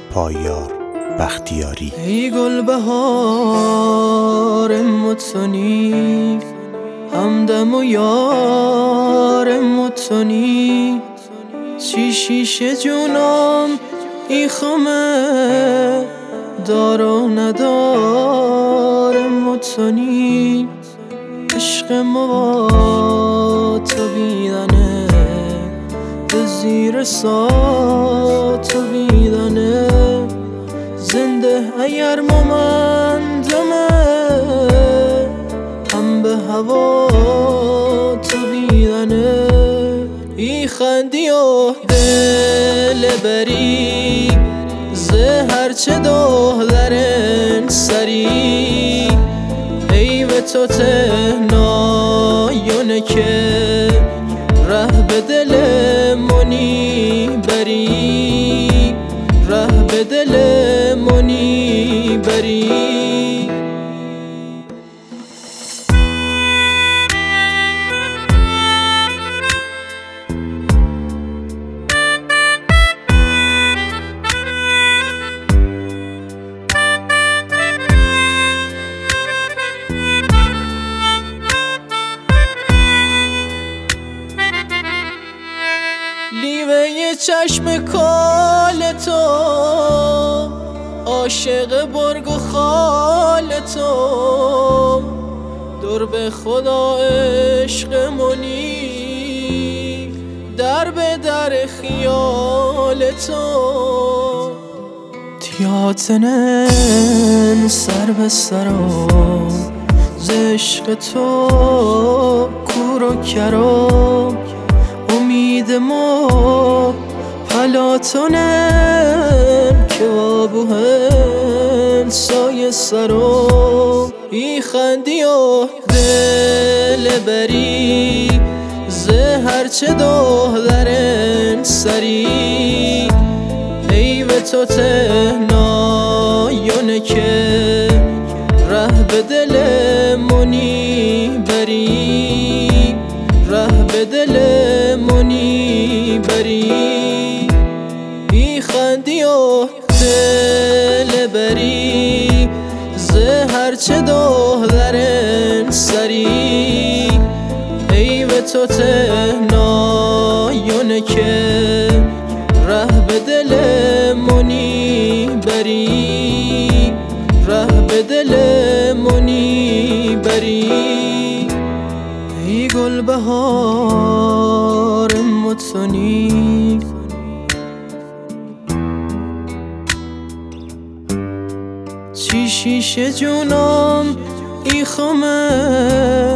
پایار بختیاری. ای گل بهار متونی، همدم و یار متونی، چی شیشه جونم ای خمه دار و ندار متونی، عشق ما تو بیدنه به زیر سات و بیدنه، زنده اگر مومندمه هم به هوا تو بیدنه، ای خندی و دل بری زهر چه دخترن سری، ای به تو تهنایونه که ره به دل منی بری، ره به دل منی بری. لیوه چشم کال تو، عاشق برگ و خال تو، دور به خدا عشق منی، در به در خیال تو، تیاتنن سر به سرو ز عشق تو کور و کرو، امید ما پلاتونن که آبوهن سایه سرو، ای خندی و دل بری زهر چه دخترن سری، ای به تو تهنایونه که ره به دل منی بری، ره به دل منی بری، ای خندی و دل بری زهر چه دخترن سری، ای به تو تهنایونه که ره به دل منی بری، ره به دل منی بری. ای گل بهار متونی، چی شیشه جونم ای خمه